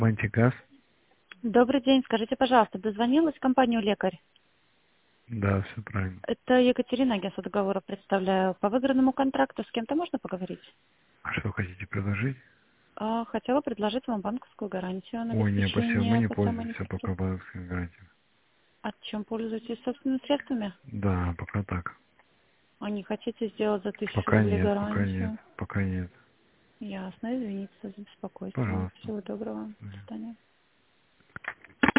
Мантигаз? Добрый день. Скажите, пожалуйста, дозвонилась в компанию «Лекарь». Да, все правильно. Это Екатерина, агентство договора представляю. По выигранному контракту с кем-то можно поговорить? А что хотите предложить? Хотела предложить вам банковскую гарантию на Ой, не, спасибо, мы обеспечение, не пока мы не пользуемся построим. пока банковскими гарантиями. А чем пользуетесь собственными средствами? Да, пока так. А не хотите сделать за 1000 Пока рублей нет, пока нет, гарантию? пока нет. Ясно, извините за беспокойство. Пожалуйста. Всего доброго. До Мгм. свидания.